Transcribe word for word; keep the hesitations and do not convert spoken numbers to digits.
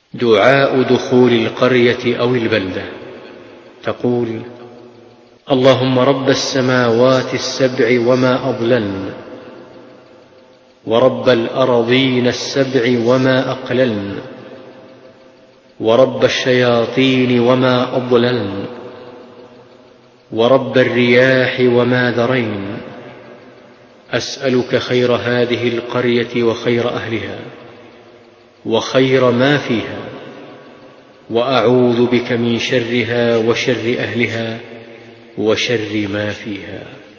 دعاء دخول القرية أو البلدة. تقول: اللهم رب السماوات السبع وما أضللن، ورب الأرضين السبع وما أقللن، ورب الشياطين وما أضللن، ورب الرياح وما ذرين، أسألك خير هذه القرية وخير أهلها وخير ما فيها، وأعوذ بك من شرها وشر أهلها وشر ما فيها.